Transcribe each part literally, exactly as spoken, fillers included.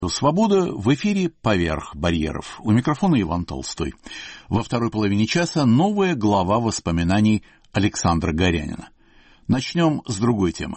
Свобода в эфире «Поверх барьеров». У микрофона Иван Толстой. Во второй половине часа новая глава воспоминаний Александра Горянина. Начнем с другой темы.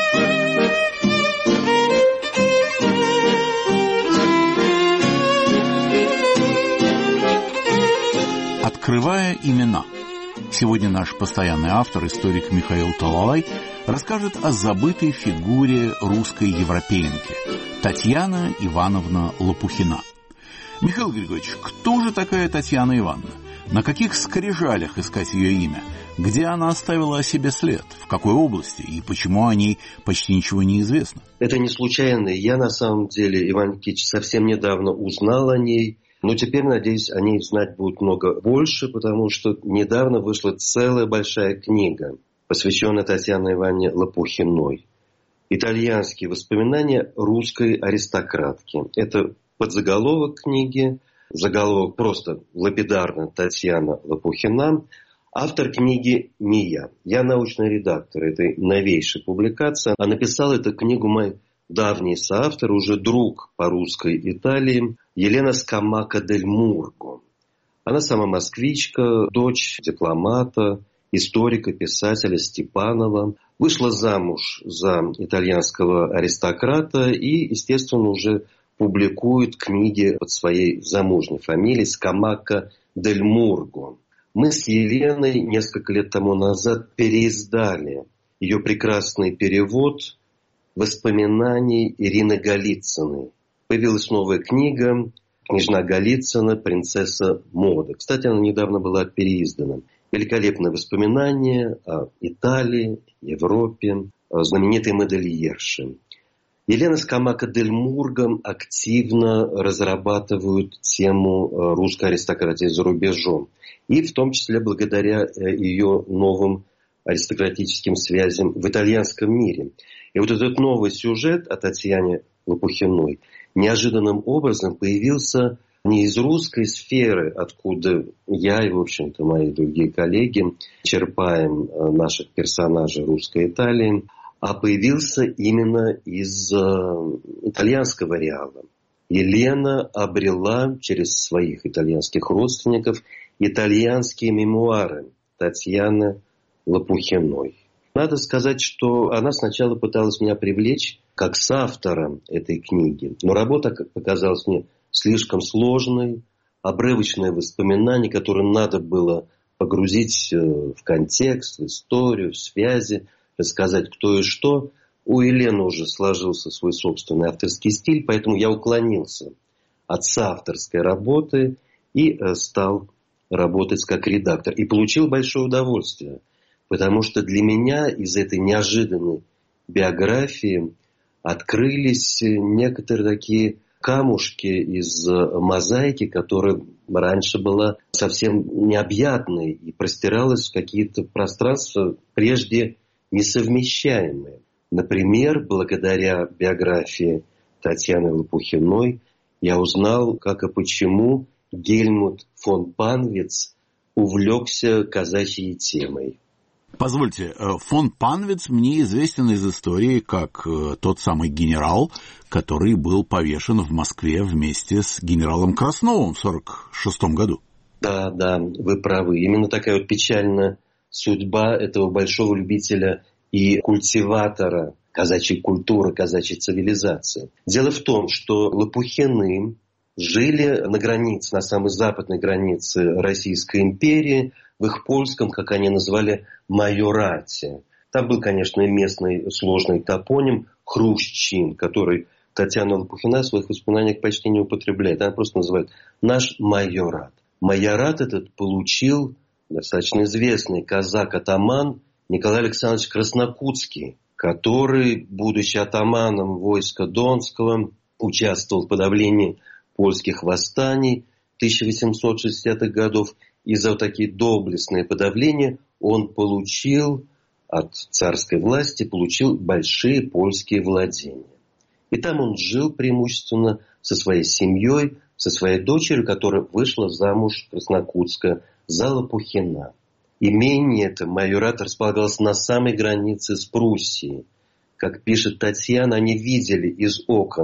Открывая имена. Сегодня наш постоянный автор, историк Михаил Талалай, расскажет о забытой фигуре русской европеенки Татьяна Ивановна Лопухина. Михаил Григорьевич, кто же такая Татьяна Ивановна? На каких скрижалях искать ее имя? Где она оставила о себе след? В какой области? И почему о ней почти ничего не известно? Это не случайно. Я, на самом деле, Иван Никитич, совсем недавно узнал о ней. Но теперь, надеюсь, о ней знать будет много больше, потому что недавно вышла целая большая книга, посвященная Татьяне Ивановне Лопухиной. «Итальянские воспоминания русской аристократки». Это подзаголовок книги, заголовок просто лапидарно «Татьяна Лопухина». Автор книги не я. Я научный редактор этой новейшей публикации. А написал эту книгу мой давний соавтор, уже друг по русской Италии, Елена Скамака дель Мурго. Она сама москвичка, дочь дипломата, историка, писателя Степанова. Вышла замуж за итальянского аристократа и, естественно, уже публикует книги под своей замужней фамилией Скамака дель Мурго. Мы с Еленой несколько лет тому назад переиздали ее прекрасный перевод воспоминаний Ирины Голицыной. Появилась новая книга «Княжна Голицына. Принцесса моды». Кстати, она недавно была переиздана. Великолепные воспоминания о Италии, Европе, о знаменитой модельерше. Елена Скамака дель Мурго активно разрабатывает тему русской аристократии за рубежом. И в том числе благодаря ее новым аристократическим связям в итальянском мире. И вот этот новый сюжет о Татьяне Лопухиной неожиданным образом появился не из русской сферы, откуда я и, в общем-то, мои другие коллеги черпаем наших персонажей русской Италии, а появился именно из итальянского реала. Елена обрела через своих итальянских родственников итальянские мемуары Татьяны Лопухиной. Надо сказать, что она сначала пыталась меня привлечь как соавтора этой книги. Но работа показалась мне слишком сложной, обрывочные воспоминания, которые надо было погрузить в контекст, в историю, в связи, рассказать кто и что. У Елены уже сложился свой собственный авторский стиль, поэтому я уклонился от соавторской работы и стал работать как редактор. И получил большое удовольствие. Потому что для меня из этой неожиданной биографии открылись некоторые такие камушки из мозаики, которая раньше была совсем необъятной и простиралась в какие-то пространства прежде несовмещаемые. Например, благодаря биографии Татьяны Лопухиной я узнал, как и почему Гельмут фон Панвиц увлекся казачьей темой. Позвольте, фон Панвиц мне известен из истории как тот самый генерал, который был повешен в Москве вместе с генералом Красновым в сорок шестом году. Да, да, вы правы. Именно такая вот печальная судьба этого большого любителя и культиватора казачьей культуры, казачьей цивилизации. Дело в том, что Лопухины жили на границе, на самой западной границе Российской империи, в их польском, как они называли, майорате. Там был, конечно, и местный сложный топоним Хрущин, который Татьяна Лопухина в своих воспоминаниях почти не употребляет. Она просто называет «наш майорат». Майорат этот получил достаточно известный казак-атаман Николай Александрович Краснокутский, который, будучи атаманом войска Донского, участвовал в подавлении польских восстаний тысяча восемьсот шестидесятых годов. И за такие доблестные подавления он получил от царской власти получил большие польские владения. И там он жил преимущественно со своей семьей, со своей дочерью, которая вышла замуж Краснокутская за Лопухина. Имение это, майорат, располагалось на самой границе с Пруссией. Как пишет Татьяна, они видели из окон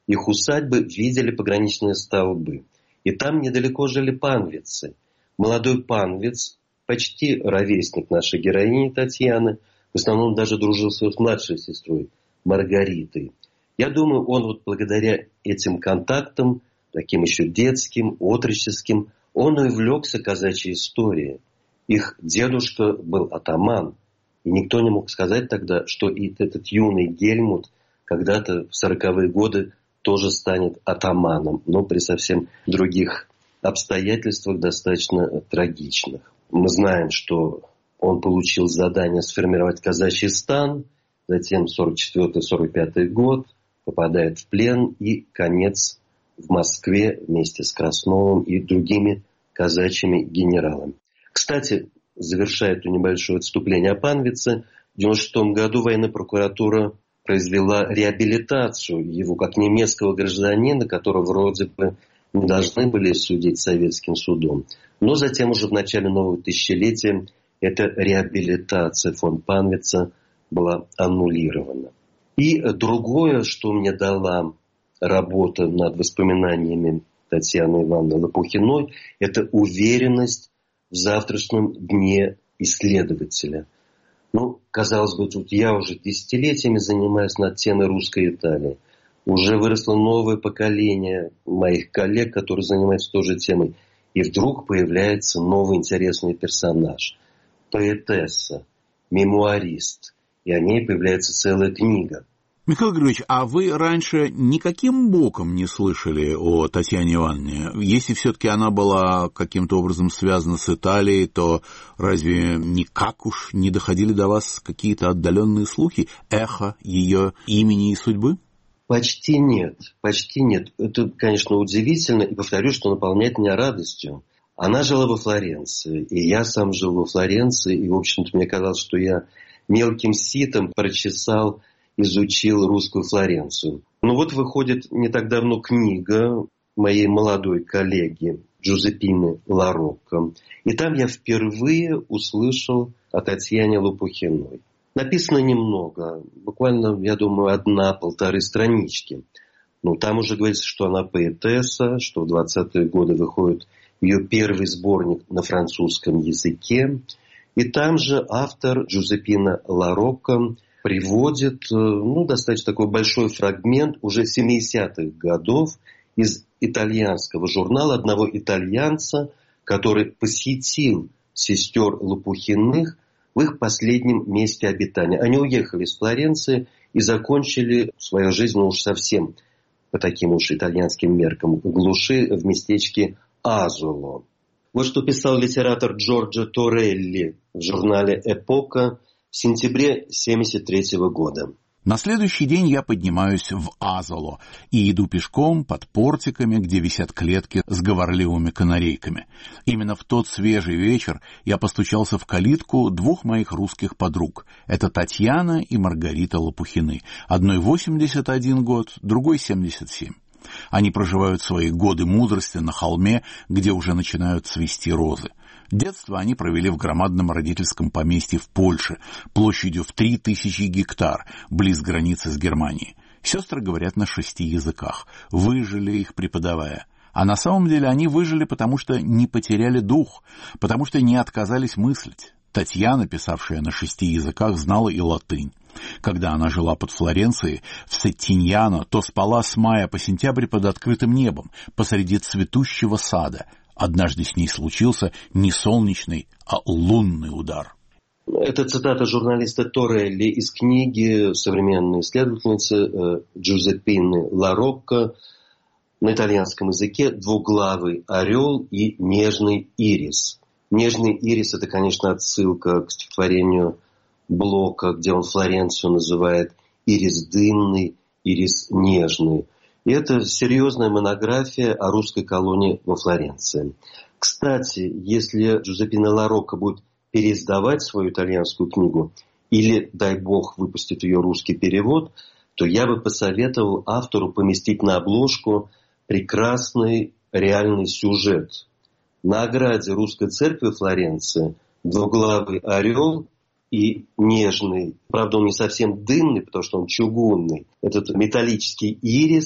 их усадьбы видели пограничные столбы. И там недалеко жили панвицы. Молодой панвиц, почти ровесник нашей героини Татьяны, в основном даже дружил с младшей сестрой Маргаритой. Я думаю, он вот благодаря этим контактам, таким еще детским, отроческим, он и увлекся казачьей историей. Их дедушка был атаман. И никто не мог сказать тогда, что и этот юный Гельмут когда-то в сороковые годы тоже станет атаманом, но при совсем других обстоятельствах, достаточно трагичных. Мы знаем, что он получил задание сформировать казачий стан, затем сорок четвёртый сорок пятый год, попадает в плен и конец в Москве вместе с Красновым и другими казачьими генералами. Кстати, завершая это небольшое отступление о панвице, в девяносто шестом году военная прокуратура произвела реабилитацию его как немецкого гражданина, которого вроде бы не должны были судить советским судом. Но затем уже в начале нового тысячелетия эта реабилитация фон Панвица была аннулирована. И другое, что мне дала работа над воспоминаниями Татьяны Ивановны Лопухиной, это уверенность в завтрашнем дне исследователя. Ну, казалось бы, тут я уже десятилетиями занимаюсь над темой русской Италии. Уже выросло новое поколение моих коллег, которые занимаются той же темой. И вдруг появляется новый интересный персонаж. Поэтесса, мемуарист. И о ней появляется целая книга. Михаил Григорьевич, а вы раньше никаким боком не слышали о Татьяне Ивановне? Если все-таки она была каким-то образом связана с Италией, то разве никак уж не доходили до вас какие-то отдаленные слухи, эхо ее имени и судьбы? Почти нет, почти нет. Это, конечно, удивительно, и повторю, что наполняет меня радостью. Она жила во Флоренции, и я сам жил во Флоренции, и, в общем-то, мне казалось, что я мелким ситом прочесал, изучил русскую Флоренцию. Ну вот выходит не так давно книга моей молодой коллеги Джузеппины Ларокко. И там я впервые услышал о Татьяне Лопухиной. Написано немного, буквально, я думаю, одна-полторы странички. Ну, там уже говорится, что она поэтесса, что в двадцатые годы выходит ее первый сборник на французском языке. И там же автор Джузеппина Ларокко приводит ну, достаточно такой большой фрагмент уже семидесятых годов из итальянского журнала одного итальянца, который посетил сестер Лопухиных в их последнем месте обитания. Они уехали из Флоренции и закончили свою жизнь ну, уж совсем по таким уж итальянским меркам в глуши в местечке Азоло. Вот что писал литератор Джорджо Торелли в журнале «Эпока» в сентябре семьдесят третьего года. На следующий день я поднимаюсь в Азоло и иду пешком под портиками, где висят клетки с говорливыми канарейками. Именно в тот свежий вечер я постучался в калитку двух моих русских подруг. Это Татьяна и Маргарита Лопухины. Одной восемьдесят один год, другой семьдесят семь. Они проживают свои годы мудрости на холме, где уже начинают цвести розы. Детство они провели в громадном родительском поместье в Польше, площадью в три тысячи гектар, близ границы с Германией. Сестры говорят на шести языках, выжили их преподавая. А на самом деле они выжили, потому что не потеряли дух, потому что не отказались мыслить. Татьяна, писавшая на шести языках, знала и латынь. Когда она жила под Флоренцией, в Сеттиньяно, то спала с мая по сентябрь под открытым небом, посреди цветущего сада. Однажды с ней случился не солнечный, а лунный удар. Это цитата журналиста Торелли из книги современной исследовательницы Джузеппины Ларокко на итальянском языке «Двуглавый орел» и «Нежный ирис». «Нежный ирис» — это, конечно, отсылка к стихотворению Блока, где он Флоренцию называет «ирис дымный», «ирис нежный». И это серьезная монография о русской колонии во Флоренции. Кстати, если Джузеппина Ларокко будет переиздавать свою итальянскую книгу или, дай бог, выпустит ее русский перевод, то я бы посоветовал автору поместить на обложку прекрасный реальный сюжет. На ограде русской церкви Флоренции двуглавый орел и нежный, правда он не совсем дымный, потому что он чугунный, этот металлический ирис,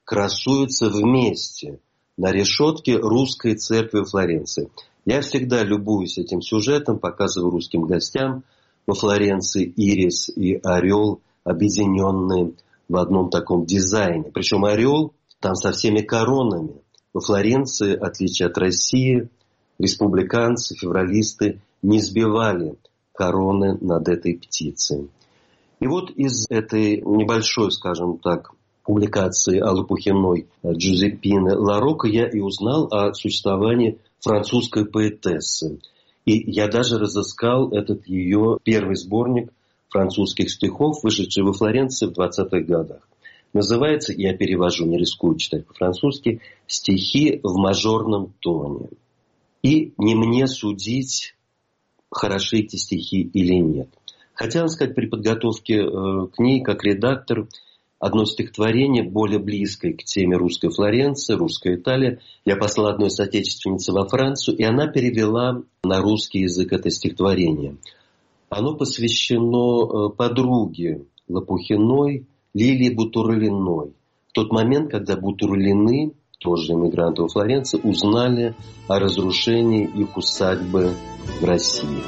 красуются вместе на решетке русской церкви в Флоренции. Я всегда любуюсь этим сюжетом, показываю русским гостям во Флоренции ирис и орел, объединенные в одном таком дизайне. Причем орел там со всеми коронами. Во Флоренции, в отличие от России, республиканцы, февралисты не сбивали короны над этой птицей. И вот из этой небольшой, скажем так, публикации о Лопухиной Джузеппины Ларокко я и узнал о существовании французской поэтессы. И я даже разыскал этот ее первый сборник французских стихов, вышедший во Флоренции в двадцатых годах. Называется, я перевожу, не рискую читать по-французски, «Стихи в мажорном тоне». И не мне судить, хороши эти стихи или нет. Хотел сказать, при подготовке э, к ней, как редактор, одно стихотворение, более близкое к теме русской Флоренции, русская Италия, я послал одной соотечественнице во Францию, и она перевела на русский язык это стихотворение. Оно посвящено подруге Лопухиной, Лилии Бутурлиной. В тот момент, когда Бутурлины, тоже иммигранты во Флоренции, узнали о разрушении их усадьбы в России.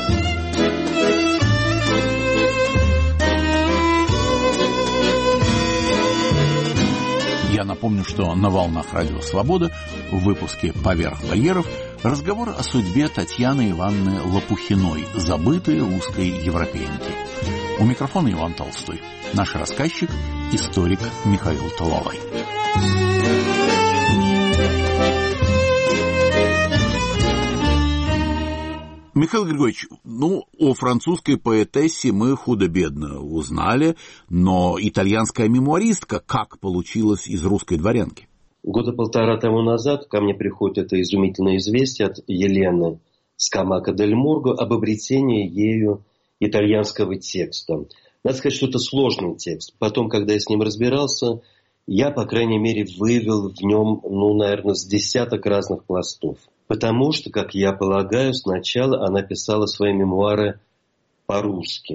Я напомню, что на волнах Радио Свобода в выпуске «Поверх барьеров» разговор о судьбе Татьяны Ивановны Лопухиной, забытой русской европеенки. У микрофона Иван Толстой. Наш рассказчик – историк Михаил Талалай. Михаил Григорьевич, ну, о французской поэтессе мы худо-бедно узнали, но итальянская мемуаристка как получилась из русской дворянки? Года полтора тому назад ко мне приходит это изумительное известие от Елены Скамако-дель-Мурго об обретении ею итальянского текста. Надо сказать, что это сложный текст. Потом, когда я с ним разбирался, я, по крайней мере, вывел в нем, ну, наверное, с десяток разных пластов. Потому что, как я полагаю, сначала она писала свои мемуары по-русски.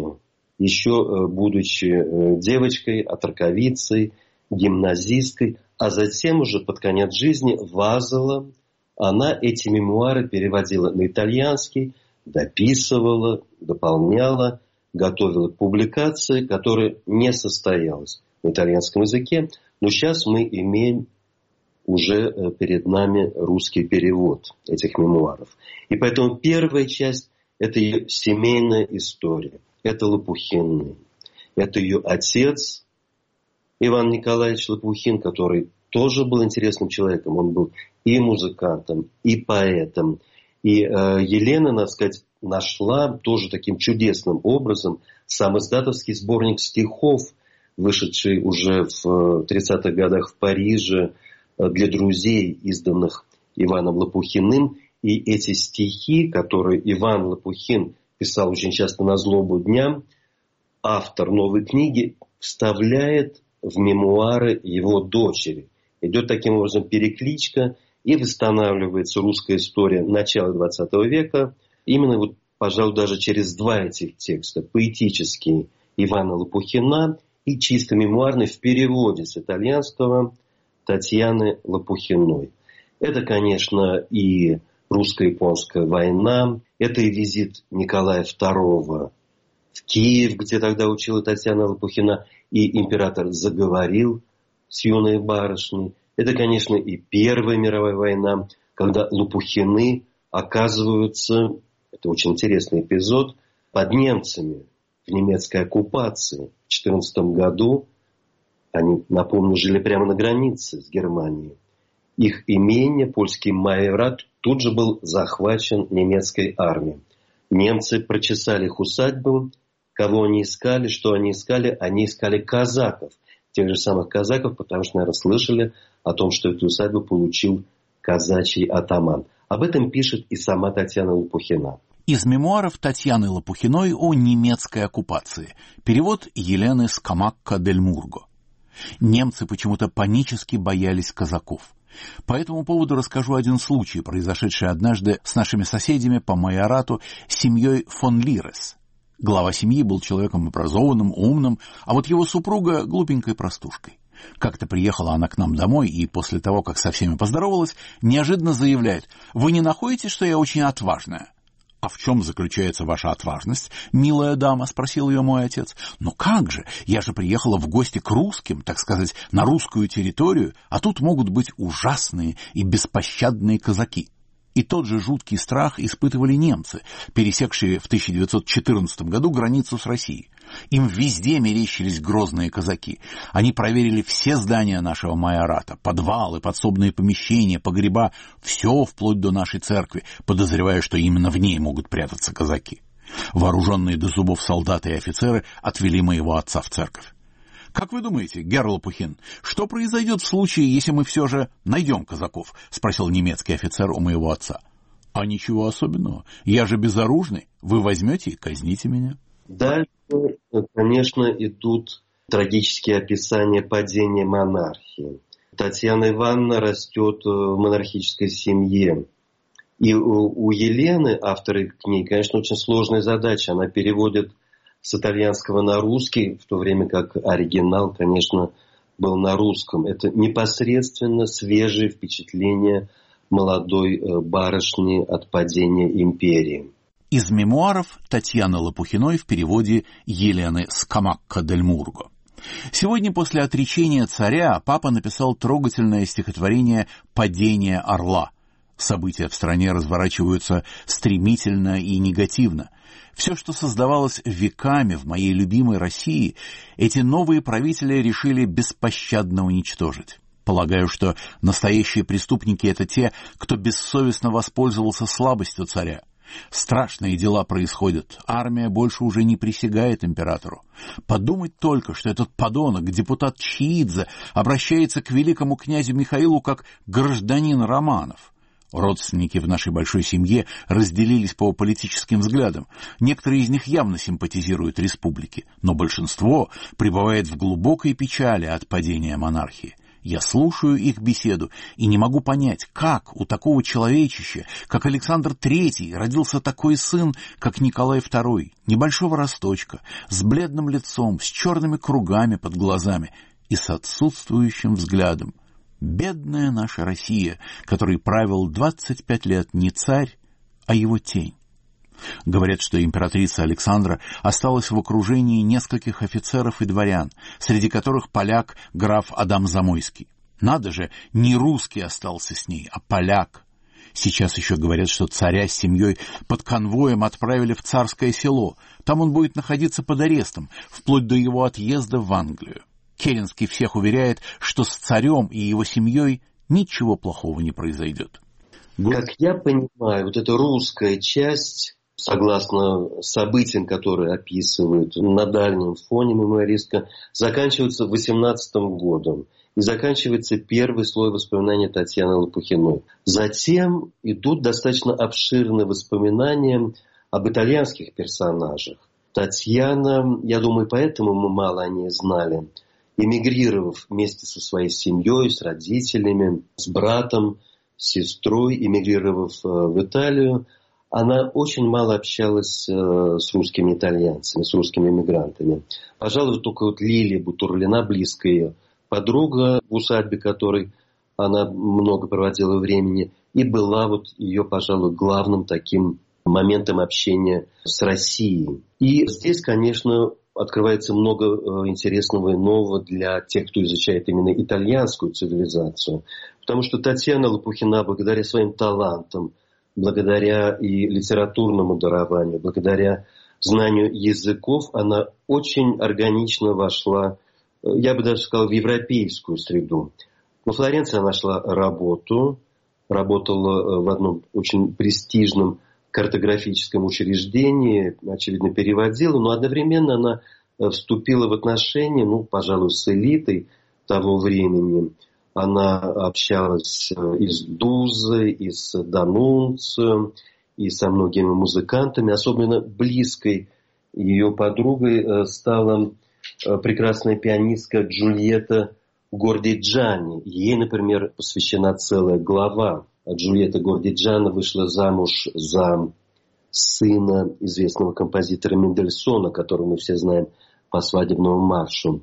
Еще будучи девочкой, отроковицей, гимназисткой. А затем уже под конец жизни вазала. Она эти мемуары переводила на итальянский, дописывала, дополняла, готовила к публикации, которая не состоялась на итальянском языке. Но сейчас мы имеем уже перед нами русский перевод этих мемуаров. И поэтому первая часть – это ее семейная история. Это Лопухины. Это ее отец Иван Николаевич Лопухин, который тоже был интересным человеком. Он был и музыкантом, и поэтом. И э, Елена, надо сказать, нашла тоже таким чудесным образом сам издатовский сборник стихов, вышедший уже в тридцатых годах в Париже, для друзей, изданных Иваном Лопухиным. И эти стихи, которые Иван Лопухин писал очень часто на злобу дня, автор новой книги вставляет в мемуары его дочери. Идет таким образом перекличка, и восстанавливается русская история начала двадцатого века. Именно, вот, пожалуй, даже через два этих текста. Поэтический Ивана Лопухина и чисто мемуарный в переводе с итальянского Татьяны Лопухиной. Это, конечно, и русско-японская война, это и визит Николая второго в Киев, где тогда учила Татьяна Лопухина, и император заговорил с юной барышней. Это, конечно, и Первая мировая война, когда Лопухины оказываются, это очень интересный эпизод, под немцами в немецкой оккупации. В тысяча девятьсот четырнадцатом году они, напомню, жили прямо на границе с Германией. Их имение, польский майорат, тут же был захвачен немецкой армией. Немцы прочесали их усадьбу. Кого они искали, что они искали? Они искали казаков. Тех же самых казаков, потому что, наверное, слышали о том, что эту усадьбу получил казачий атаман. Об этом пишет и сама Татьяна Лопухина. Из мемуаров Татьяны Лопухиной о немецкой оккупации. Перевод Елены Скамако-дель-Мурго. Немцы почему-то панически боялись казаков. По этому поводу расскажу один случай, произошедший однажды с нашими соседями по майорату, семьей фон Лирес. Глава семьи был человеком образованным, умным, а вот его супруга глупенькой простушкой. Как-то приехала она к нам домой, и после того, как со всеми поздоровалась, неожиданно заявляет: «Вы не находите, что я очень отважная?» «А в чем заключается ваша отважность, милая дама?» — спросил ее мой отец. «Ну как же, я же приехала в гости к русским, так сказать, на русскую территорию, а тут могут быть ужасные и беспощадные казаки». И тот же жуткий страх испытывали немцы, пересекшие в тысяча девятьсот четырнадцатом году границу с Россией. Им везде мерещились грозные казаки. Они проверили все здания нашего майората, подвалы, подсобные помещения, погреба, все вплоть до нашей церкви, подозревая, что именно в ней могут прятаться казаки. Вооруженные до зубов солдаты и офицеры отвели моего отца в церковь. «Как вы думаете, герр Лопухин, что произойдет в случае, если мы все же найдем казаков?» — спросил немецкий офицер у моего отца. «А ничего особенного. Я же безоружный. Вы возьмете и казните меня». Дальше, конечно, идут трагические описания падения монархии. Татьяна Ивановна растет в монархической семье. И у Елены, автора книги, конечно, очень сложная задача. Она переводит с итальянского на русский, в то время как оригинал, конечно, был на русском. Это непосредственно свежие впечатления молодой барышни от падения империи. Из мемуаров Татьяны Лопухиной в переводе Елены Скамакка-дель-Мурго. Сегодня после отречения царя папа написал трогательное стихотворение «Падение орла». События в стране разворачиваются стремительно и негативно. Все, что создавалось веками в моей любимой России, эти новые правители решили беспощадно уничтожить. Полагаю, что настоящие преступники — это те, кто бессовестно воспользовался слабостью царя. Страшные дела происходят. Армия больше уже не присягает императору. Подумать только, что этот подонок, депутат Чиидзе, обращается к великому князю Михаилу как гражданин Романов. Родственники в нашей большой семье разделились по политическим взглядам. Некоторые из них явно симпатизируют республике, но большинство пребывает в глубокой печали от падения монархии. Я слушаю их беседу и не могу понять, как у такого человечища, как Александр Третий, родился такой сын, как Николай Второй, небольшого росточка, с бледным лицом, с черными кругами под глазами и с отсутствующим взглядом. Бедная наша Россия, которой правил двадцать пять лет не царь, а его тень. Говорят, что императрица Александра осталась в окружении нескольких офицеров и дворян, среди которых поляк граф Адам Замойский. Надо же, не русский остался с ней, а поляк. Сейчас еще говорят, что царя с семьей под конвоем отправили в Царское Село. Там он будет находиться под арестом, вплоть до его отъезда в Англию. Керенский всех уверяет, что с царем и его семьей ничего плохого не произойдет. Как я понимаю, вот эта русская часть, согласно событиям, которые описывают на дальнем фоне мемуаристка, заканчивается восемнадцатым годом. И заканчивается первый слой воспоминаний Татьяны Лопухиной. Затем идут достаточно обширные воспоминания об итальянских персонажах. Татьяна, я думаю, поэтому мы мало о ней знали, эмигрировав вместе со своей семьей, с родителями, с братом, с сестрой, эмигрировав в Италию, она очень мало общалась с русскими итальянцами, с русскими эмигрантами. Пожалуй, только вот Лилия Бутурлина, близкая ее подруга, в усадьбе которой она много проводила времени, и была вот ее, пожалуй, главным таким моментом общения с Россией. И здесь, конечно, открывается много интересного и нового для тех, кто изучает именно итальянскую цивилизацию. Потому что Татьяна Лопухина, благодаря своим талантам, благодаря и литературному дарованию, благодаря знанию языков, она очень органично вошла, я бы даже сказал, в европейскую среду. Во Флоренции она нашла работу, работала в одном очень престижном картографическом учреждении, очевидно, переводила, но одновременно она вступила в отношения, ну, пожалуй, с элитой того времени. Она общалась и с Дузой, и с Данунцио, и со многими музыкантами. Особенно близкой ее подругой стала прекрасная пианистка Джульетта Гордиджани. Ей, например, посвящена целая глава. Джульетта Гордиджани вышла замуж за сына известного композитора Мендельсона, которого мы все знаем по свадебному маршу.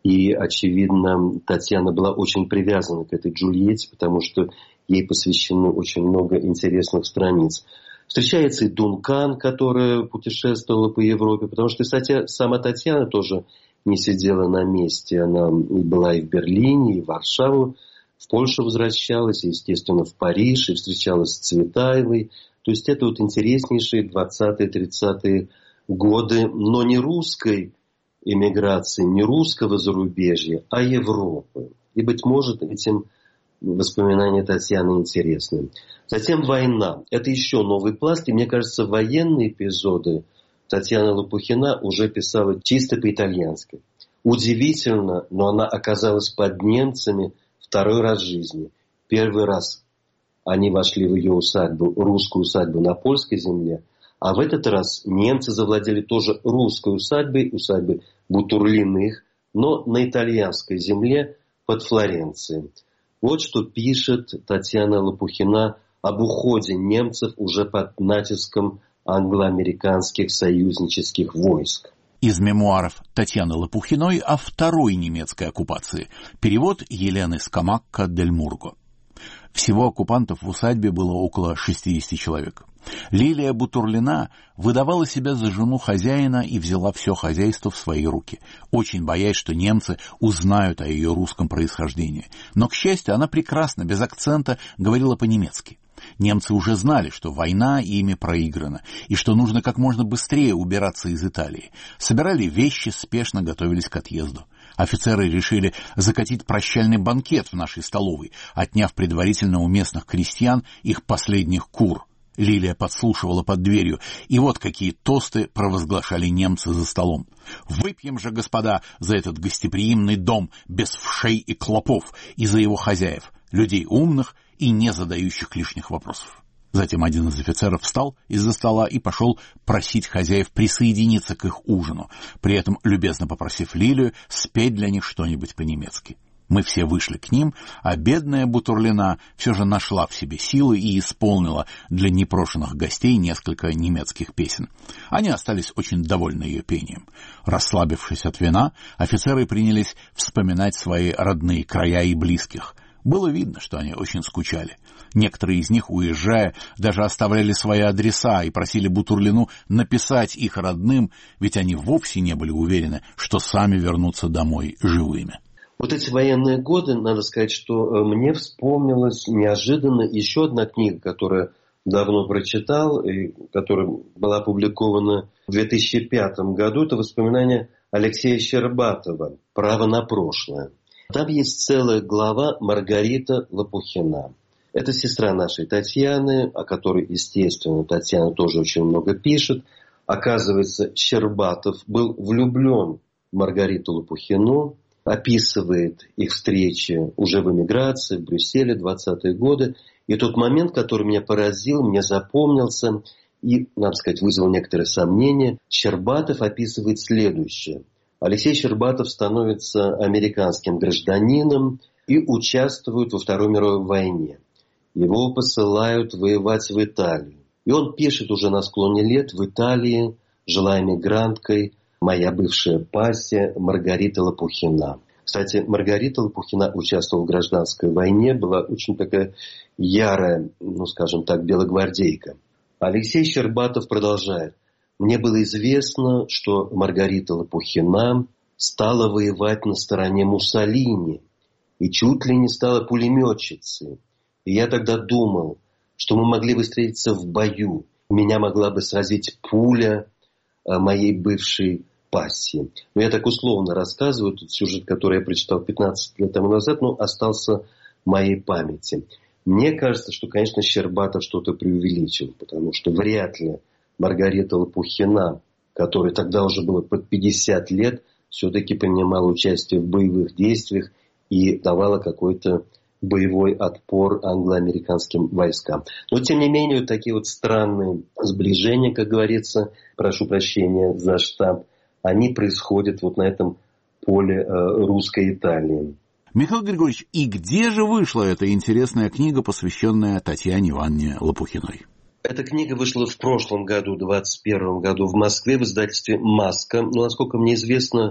И, очевидно, Татьяна была очень привязана к этой Джульетте, потому что ей посвящено очень много интересных страниц. Встречается и Дункан, которая путешествовала по Европе, потому что, кстати, сама Татьяна тоже не сидела на месте. Она и была и в Берлине, и в Варшаву, в Польшу возвращалась, и, естественно, в Париж, и встречалась с Цветаевой. То есть это вот интереснейшие двадцатые-тридцатые годы, но не русской эмиграции, не русского зарубежья, а Европы. И, быть может, этим воспоминания Татьяны интересны. Затем война. Это еще новый пласт. И мне кажется, военные эпизоды Татьяна Лопухина уже писала чисто по-итальянски. Удивительно, но она оказалась под немцами второй раз в жизни. Первый раз они вошли в ее усадьбу, русскую усадьбу на польской земле. А в этот раз немцы завладели тоже русской усадьбой, усадьбой Бутурлиных, но на итальянской земле под Флоренцией. Вот что пишет Татьяна Лопухина об уходе немцев уже под натиском англо-американских союзнических войск. Из мемуаров Татьяны Лопухиной о второй немецкой оккупации. Перевод Елены Скамакка-дель-Мурго. Всего оккупантов в усадьбе было около шестьдесят человек. Лилия Бутурлина выдавала себя за жену хозяина и взяла все хозяйство в свои руки, очень боясь, что немцы узнают о ее русском происхождении. Но, к счастью, она прекрасно, без акцента, говорила по-немецки. Немцы уже знали, что война ими проиграна, и что нужно как можно быстрее убираться из Италии. Собирали вещи, спешно готовились к отъезду. Офицеры решили закатить прощальный банкет в нашей столовой, отняв предварительно у местных крестьян их последних кур. Лилия подслушивала под дверью, и вот какие тосты провозглашали немцы за столом. «Выпьем же, господа, за этот гостеприимный дом без вшей и клопов, и за его хозяев, людей умных и не задающих лишних вопросов». Затем один из офицеров встал из-за стола и пошел просить хозяев присоединиться к их ужину, при этом любезно попросив Лилию спеть для них что-нибудь по-немецки. Мы все вышли к ним, а бедная Бутурлина все же нашла в себе силы и исполнила для непрошенных гостей несколько немецких песен. Они остались очень довольны ее пением. Расслабившись от вина, офицеры принялись вспоминать свои родные края и близких. Было видно, что они очень скучали. Некоторые из них, уезжая, даже оставляли свои адреса и просили Бутурлину написать их родным, ведь они вовсе не были уверены, что сами вернутся домой живыми. Вот эти военные годы, надо сказать, что мне вспомнилась неожиданно еще одна книга, которую давно прочитал, и которая была опубликована в две тысячи пятом году. Это воспоминания Алексея Щербатова «Право на прошлое». Там есть целая глава Маргарита Лопухина. Это сестра нашей Татьяны, о которой, естественно, Татьяна тоже очень много пишет. Оказывается, Щербатов был влюблен в Маргариту Лопухину, описывает их встречи уже в эмиграции, в Брюсселе, двадцатые годы. И тот момент, который меня поразил, мне запомнился и, надо сказать, вызвал некоторые сомнения. Щербатов описывает следующее. Алексей Щербатов становится американским гражданином и участвует во Второй мировой войне. Его посылают воевать в Италию. И он пишет уже на склоне лет: в Италии жила эмигранткой моя бывшая пассия Маргарита Лопухина. Кстати, Маргарита Лопухина участвовала в гражданской войне, была очень такая ярая, ну скажем так, белогвардейка. Алексей Щербатов продолжает. Мне было известно, что Маргарита Лопухина стала воевать на стороне Муссолини и чуть ли не стала пулеметчицей. И я тогда думал, что мы могли бы встретиться в бою. Меня могла бы сразить пуля моей бывшей пассии. Но я так условно рассказываю, тот сюжет, который я прочитал пятнадцать лет тому назад, но остался в моей памяти. Мне кажется, что, конечно, Щербатов что-то преувеличил, потому что вряд ли Маргарита Лопухина, которой тогда уже было под пятьдесят лет, все-таки принимала участие в боевых действиях и давала какой-то боевой отпор англо-американским войскам. Но, тем не менее, вот такие вот странные сближения, как говорится, прошу прощения за штамп, они происходят вот на этом поле э, русской Италии. Михаил Григорьевич, и где же вышла эта интересная книга, посвященная Татьяне Ивановне Лопухиной? Эта книга вышла в прошлом году, в двадцать первом году, в Москве в издательстве «Маска». Но, насколько мне известно,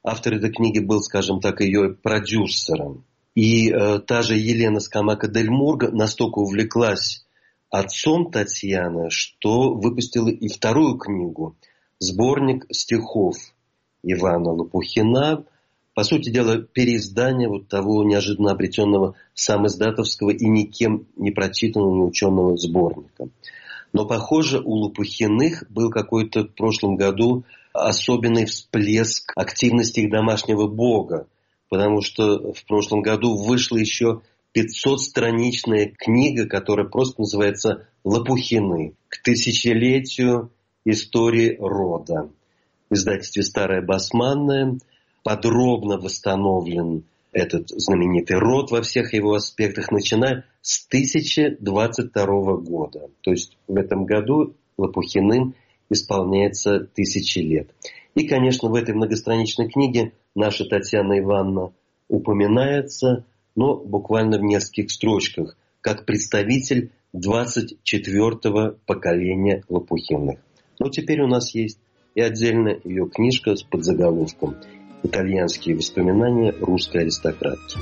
автор этой книги был, скажем так, ее продюсером. И э, та же Елена Скамака-Дель-Мурго настолько увлеклась отцом Татьяны, что выпустила и вторую книгу, сборник стихов Ивана Лопухина. По сути дела, переиздание вот того неожиданно обретенного самиздатовского и никем не прочитанного, не ученого сборника. Но, похоже, у Лопухиных был какой-то в прошлом году особенный всплеск активности их домашнего бога, потому что в прошлом году вышла еще пятисотстраничная книга, которая просто называется «Лопухины. К тысячелетию истории рода». В издательстве «Старая Басманная» подробно восстановлен этот знаменитый род во всех его аспектах, начиная с тысяча двадцать второго года. То есть в этом году Лопухиным исполняется тысячи лет. И, конечно, в этой многостраничной книге наша Татьяна Ивановна упоминается, но буквально в нескольких строчках, как представитель двадцать четвёртого поколения Лопухиных. Но теперь у нас есть и отдельно ее книжка с подзаголовком «Итальянские воспоминания русской аристократки».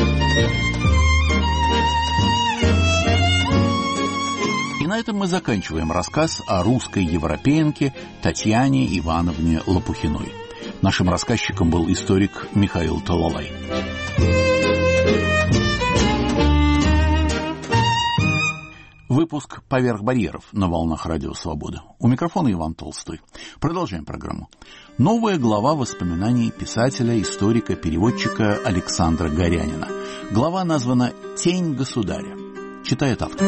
И на этом мы заканчиваем рассказ о русской европеенке Татьяне Ивановне Лопухиной. Нашим рассказчиком был историк Михаил Талалай. Выпуск «Поверх барьеров» на волнах Радио Свобода. У микрофона Иван Толстой. Продолжаем программу. Новая глава воспоминаний писателя, историка, переводчика Александра Горянина. Глава названа «Тень государя». Читает автор.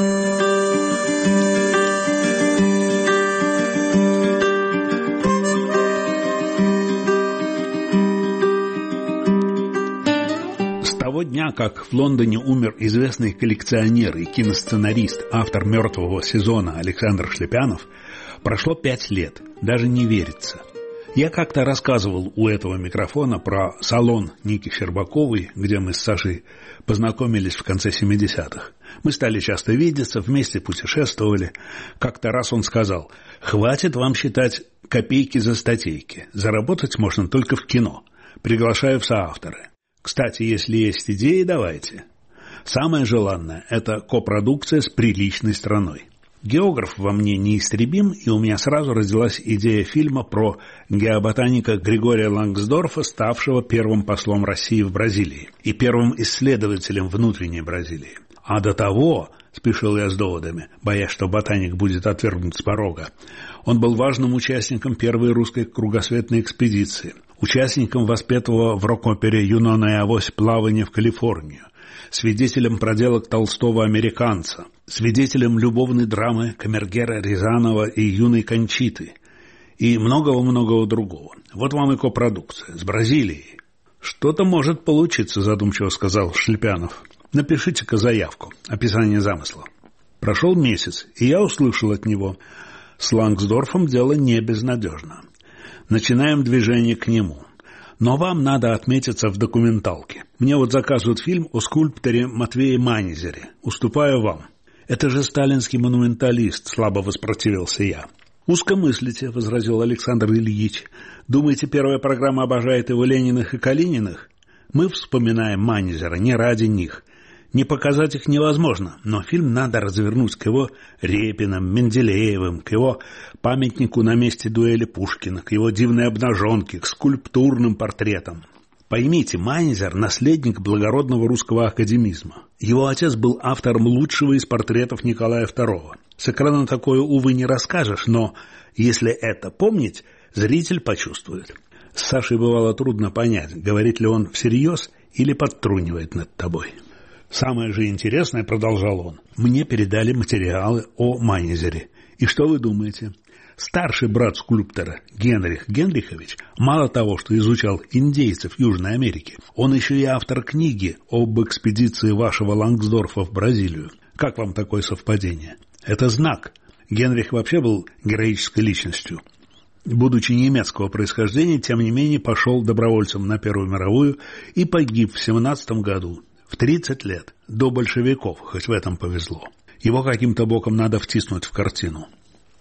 С того дня, как в Лондоне умер известный коллекционер и киносценарист, автор «Мертвого сезона» Александр Шлепянов, прошло пять лет. Даже не верится. Я как-то рассказывал у этого микрофона про салон Ники Щербаковой, где мы с Сашей познакомились в конце семидесятых. Мы стали часто видеться, вместе путешествовали. Как-то раз он сказал: «Хватит вам считать копейки за статейки. Заработать можно только в кино. Приглашаю в соавторы. Кстати, если есть идеи, давайте». Самое желанное – это копродукция с приличной страной. Географ во мне неистребим, и у меня сразу родилась идея фильма про геоботаника Григория Лангсдорфа, ставшего первым послом России в Бразилии и первым исследователем внутренней Бразилии. А до того, спешил я с доводами, боясь, что ботаник будет отвергнут с порога, он был важным участником первой русской кругосветной экспедиции, участником воспетого в рок-опере «Юнона и Авось» плавания в Калифорнию, свидетелем проделок Толстого американца, свидетелем любовной драмы Камергера Рязанова и юной Кончиты и многого-многого другого. Вот вам и копродукция с Бразилией. «Что-то может получиться», задумчиво сказал Шлепянов. «Напишите-ка заявку, описание замысла». Прошел месяц, и я услышал от него: с Лангсдорфом дело не безнадежно. Начинаем движение к нему. Но вам надо отметиться в документалке. Мне вот заказывают фильм о скульпторе Матвее Манезере. Уступаю вам. Это же сталинский монументалист, слабо воспротивился я. Узко мыслите, возразил Александр Ильич. Думаете, первая программа обожает его Лениных и Калининых? Мы вспоминаем Манезера не ради них. Не показать их невозможно, но фильм надо развернуть к его Репиным, Менделеевым, к его памятнику на месте дуэли Пушкина, к его дивной обнаженке, к скульптурным портретам. Поймите, Манезер – наследник благородного русского академизма. Его отец был автором лучшего из портретов Николая второго. С экрана такое, увы, не расскажешь, но если это помнить, зритель почувствует. С Сашей бывало трудно понять, говорит ли он всерьез или подтрунивает над тобой. «Самое же интересное, — продолжал он, — мне передали материалы о Манезере. И что вы думаете? Старший брат скульптора Генрих Генрихович мало того, что изучал индейцев Южной Америки, он еще и автор книги об экспедиции вашего Лангсдорфа в Бразилию. Как вам такое совпадение? Это знак. Генрих вообще был героической личностью. Будучи немецкого происхождения, тем не менее пошел добровольцем на Первую мировую и погиб в семнадцатом году. В тридцать лет, до большевиков, хоть в этом повезло. Его каким-то боком надо втиснуть в картину».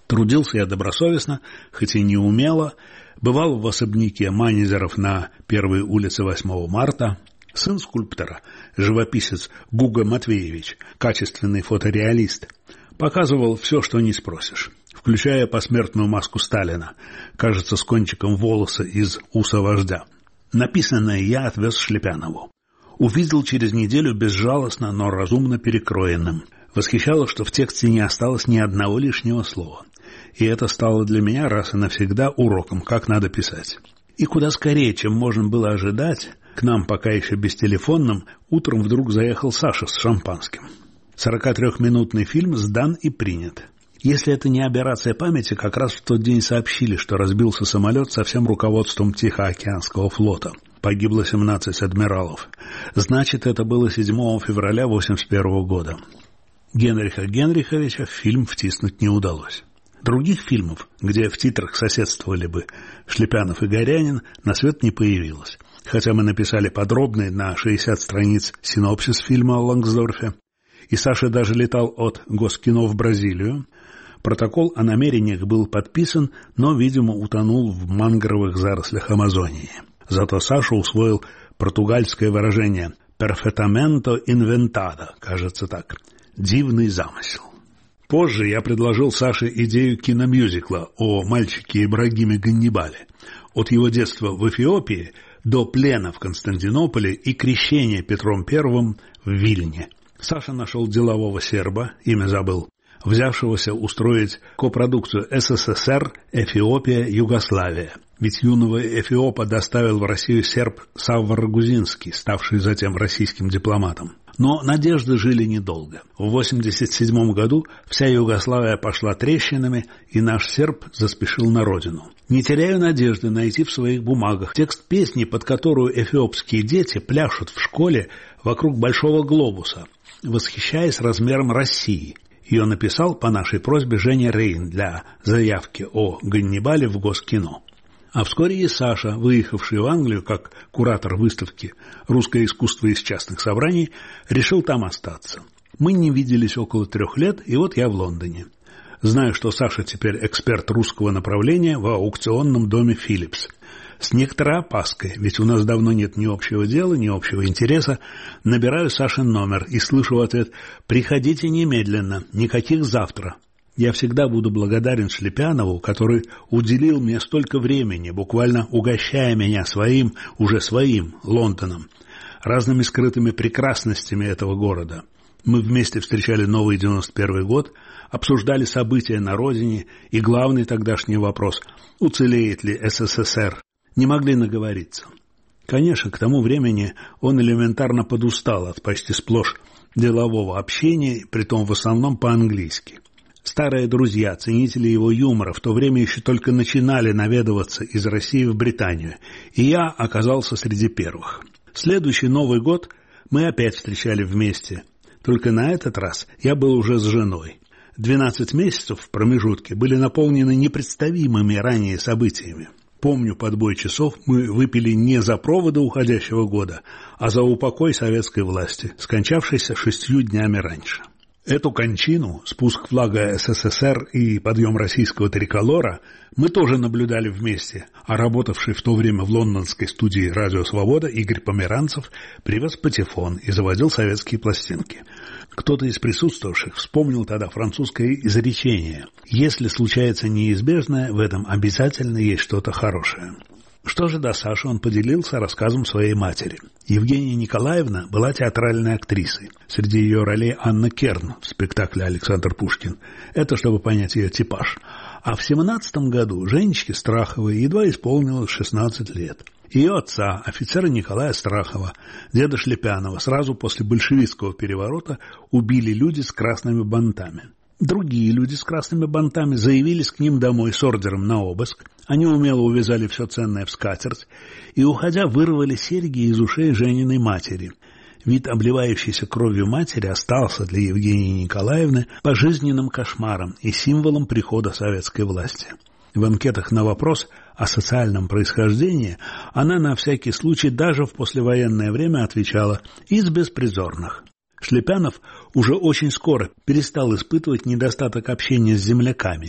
Трудился я добросовестно, хоть и не умело, бывал в особняке Манезеров на первой улице восьмого марта. Сын скульптора, живописец Гуго Матвеевич, качественный фотореалист, показывал все, что не спросишь, включая посмертную маску Сталина, кажется, с кончиком волоса из уса вождя. Написанное я отвез Шлепянову. Увидел через неделю безжалостно, но разумно перекроенным. Восхищало, что в тексте не осталось ни одного лишнего слова. И это стало для меня раз и навсегда уроком, как надо писать. И куда скорее, чем можно было ожидать, к нам, пока еще бестелефонным, утром вдруг заехал Саша с шампанским. сорокатрёхминутный фильм сдан и принят. Если это не аберрация памяти, как раз в тот день сообщили, что разбился самолет со всем руководством Тихоокеанского флота. Погибло семнадцать адмиралов. Значит, это было седьмого февраля восемьдесят первого года. Генриха Генриховича в фильм втиснуть не удалось. Других фильмов, где в титрах соседствовали бы Шлепянов и Горянин, на свет не появилось. Хотя мы написали подробный на шестьдесят страниц синопсис фильма о Лангсдорфе, и Саша даже летал от Госкино в Бразилию. Протокол о намерениях был подписан, но, видимо, утонул в мангровых зарослях Амазонии. Зато Саша усвоил португальское выражение «perfeitamente inventado», кажется так, «дивный замысел». Позже я предложил Саше идею киномюзикла о мальчике Ибрагиме Ганнибале. От его детства в Эфиопии до плена в Константинополе и крещения Петром Первым в Вильне. Саша нашел делового серба, имя забыл, взявшегося устроить копродукцию СССР, Эфиопия, Югославия. Ведь юного Эфиопа доставил в Россию серб Савва Рагузинский, ставший затем российским дипломатом. Но надежды жили недолго. В восемьдесят седьмом году вся Югославия пошла трещинами, и наш серб заспешил на родину. Не теряю надежды найти в своих бумагах текст песни, под которую эфиопские дети пляшут в школе вокруг большого глобуса, восхищаясь размером России. Ее написал по нашей просьбе Женя Рейн для заявки о Ганнибале в Госкино. А вскоре и Саша, выехавший в Англию как куратор выставки «Русское искусство из частных собраний», решил там остаться. Мы не виделись около трех лет, и вот я в Лондоне. Знаю, что Саша теперь эксперт русского направления в аукционном доме «Филлипс». С некоторой опаской, ведь у нас давно нет ни общего дела, ни общего интереса, набираю Сашин номер и слышу в ответ «Приходите немедленно, никаких завтра». Я всегда буду благодарен Шлепянову, который уделил мне столько времени, буквально угощая меня своим, уже своим, Лондоном, разными скрытыми прекрасностями этого города. Мы вместе встречали новый девяносто первый год, обсуждали события на родине и главный тогдашний вопрос – уцелеет ли СССР? Не могли наговориться. Конечно, к тому времени он элементарно подустал от почти сплошь делового общения, притом в основном по-английски. Старые друзья, ценители его юмора, в то время еще только начинали наведываться из России в Британию, и я оказался среди первых. Следующий Новый год мы опять встречали вместе, только на этот раз я был уже с женой. Двенадцать месяцев в промежутке были наполнены непредставимыми ранее событиями. Помню, под бой часов мы выпили не за проводы уходящего года, а за упокой советской власти, скончавшейся шестью днями раньше. Эту кончину, спуск флага СССР и подъем российского триколора мы тоже наблюдали вместе, а работавший в то время в лондонской студии «Радио Свобода» Игорь Померанцев привез патефон и заводил советские пластинки. Кто-то из присутствовавших вспомнил тогда французское изречение «Если случается неизбежное, в этом обязательно есть что-то хорошее». Что же до Саши, он поделился рассказом своей матери. Евгения Николаевна была театральной актрисой. Среди ее ролей Анна Керн в спектакле «Александр Пушкин». Это чтобы понять ее типаж. А в семнадцатом году Женечке Страховой едва исполнилось шестнадцать лет. Ее отца, офицера Николая Страхова, деда Шлепянова, сразу после большевистского переворота убили люди с красными бантами. Другие люди с красными бантами заявились к ним домой с ордером на обыск. Они умело увязали все ценное в скатерть и, уходя, вырвали серьги из ушей Жениной матери. Вид обливающейся кровью матери остался для Евгении Николаевны пожизненным кошмаром и символом прихода советской власти. В анкетах на вопрос о социальном происхождении она на всякий случай даже в послевоенное время отвечала «из беспризорных». Шлепянов уже очень скоро перестал испытывать недостаток общения с земляками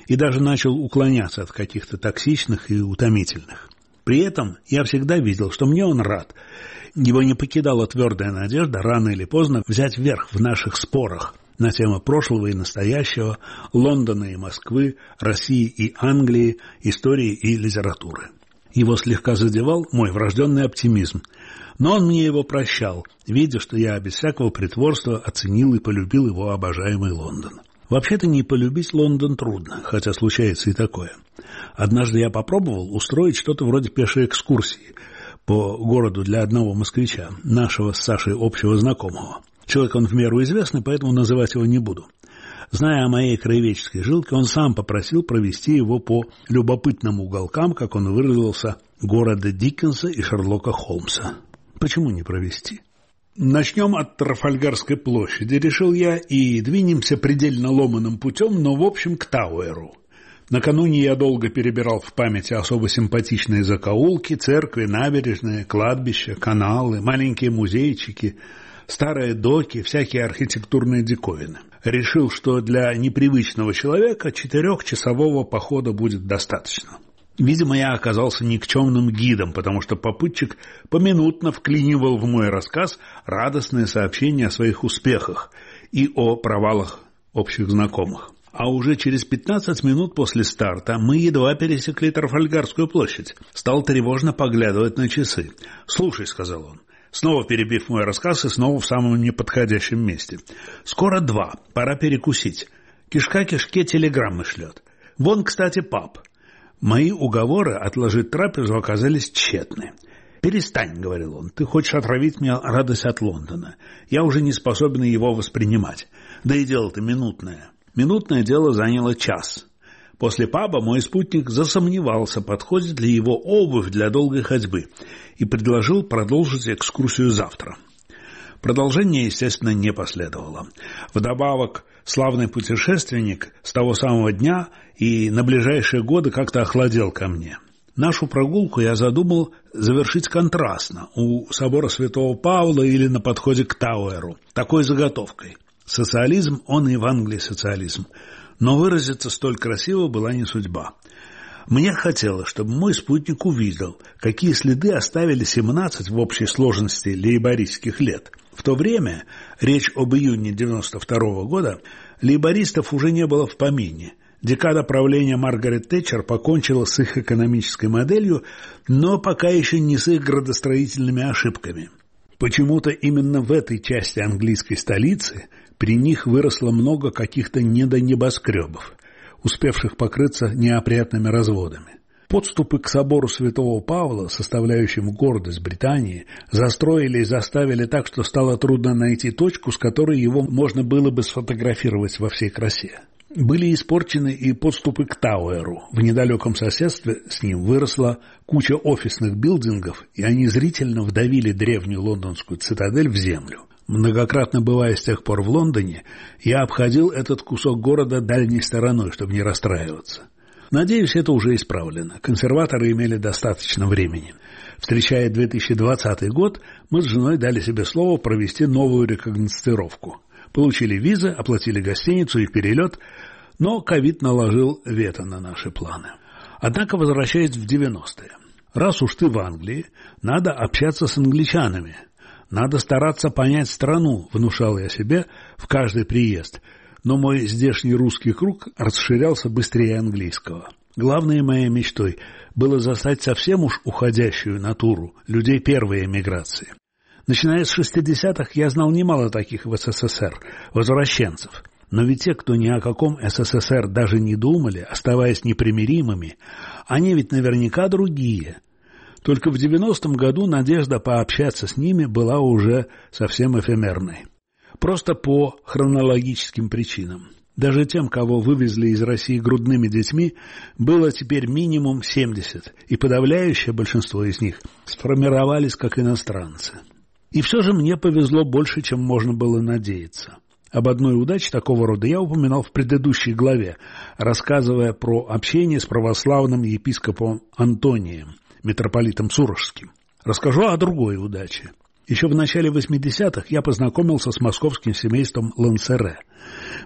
и даже начал уклоняться от каких-то токсичных и утомительных. При этом я всегда видел, что мне он рад. Его не покидала твердая надежда рано или поздно взять верх в наших спорах на темы прошлого и настоящего, Лондона и Москвы, России и Англии, истории и литературы. Его слегка задевал мой врожденный оптимизм, но он мне его прощал, видя, что я без всякого притворства оценил и полюбил его обожаемый Лондон. Вообще-то не полюбить Лондон трудно, хотя случается и такое. Однажды я попробовал устроить что-то вроде пешей экскурсии по городу для одного москвича, нашего с Сашей общего знакомого. Человек он в меру известный, поэтому называть его не буду. Зная о моей краеведческой жилке, он сам попросил провести его по любопытным уголкам, как он выразился, города Диккенса и Шерлока Холмса. Почему не провести? Начнем от Трафальгарской площади, решил я, и двинемся предельно ломаным путем, но в общем к Тауэру. Накануне я долго перебирал в памяти особо симпатичные закоулки, церкви, набережные, кладбища, каналы, маленькие музейчики, старые доки, всякие архитектурные диковины. Решил, что для непривычного человека четырехчасового похода будет достаточно. Видимо, я оказался никчемным гидом, потому что попутчик поминутно вклинивал в мой рассказ радостные сообщения о своих успехах и о провалах общих знакомых. А уже через пятнадцать минут после старта мы едва пересекли Трафальгарскую площадь. Стал тревожно поглядывать на часы. «Слушай», — сказал он, снова перебив мой рассказ и снова в самом неподходящем месте. «Скоро два, пора перекусить. Кишка кишке телеграммы шлет. Вон, кстати, паб». Мои уговоры отложить трапезу оказались тщетны. «Перестань», — говорил он, — «ты хочешь отравить мне радость от Лондона. Я уже не способен его воспринимать. Да и дело-то минутное». Минутное дело заняло час. После паба мой спутник засомневался, подходит ли его обувь для долгой ходьбы, и предложил продолжить экскурсию завтра. Продолжение, естественно, не последовало. Вдобавок, славный путешественник с того самого дня и на ближайшие годы как-то охладел ко мне. Нашу прогулку я задумал завершить контрастно, у собора Святого Павла или на подходе к Тауэру, такой заготовкой. Социализм, он и в Англии социализм, но выразиться столь красиво была не судьба. Мне хотелось, чтобы мой спутник увидел, какие следы оставили семнадцать в общей сложности лейбористских лет. В то время, речь об июне девяносто второго года, лейбористов уже не было в помине. Декада правления Маргарет Тэтчер покончила с их экономической моделью, но пока еще не с их градостроительными ошибками. Почему-то именно в этой части английской столицы при них выросло много каких-то недонебоскребов, успевших покрыться неопрятными разводами. Подступы к собору Святого Павла, составляющему гордость Британии, застроили и заставили так, что стало трудно найти точку, с которой его можно было бы сфотографировать во всей красе. Были испорчены и подступы к Тауэру. В недалеком соседстве с ним выросла куча офисных билдингов, и они зрительно вдавили древнюю лондонскую цитадель в землю. Многократно бывая с тех пор в Лондоне, я обходил этот кусок города дальней стороной, чтобы не расстраиваться. Надеюсь, это уже исправлено. Консерваторы имели достаточно времени. Встречая две тысячи двадцатый год, мы с женой дали себе слово провести новую рекогносцировку. Получили визы, оплатили гостиницу и перелет, но ковид наложил вето на наши планы. Однако, возвращаясь в девяностые, раз уж ты в Англии, надо общаться с англичанами. Надо стараться понять страну, внушал я себе в каждый приезд, но мой здешний русский круг расширялся быстрее английского. Главной моей мечтой было застать совсем уж уходящую натуру людей первой эмиграции. Начиная с шестидесятых я знал немало таких в СССР, возвращенцев. Но ведь те, кто ни о каком СССР даже не думали, оставаясь непримиримыми, они ведь наверняка другие. Только в девяностом году надежда пообщаться с ними была уже совсем эфемерной. Просто по хронологическим причинам. Даже тем, кого вывезли из России грудными детьми, было теперь минимум семьдесят, и подавляющее большинство из них сформировались как иностранцы. И все же мне повезло больше, чем можно было надеяться. Об одной удаче такого рода я упоминал в предыдущей главе, рассказывая про общение с православным епископом Антонием, митрополитом Сурожским. Расскажу о другой удаче. Еще в начале восьмидесятых я познакомился с московским семейством Лансере.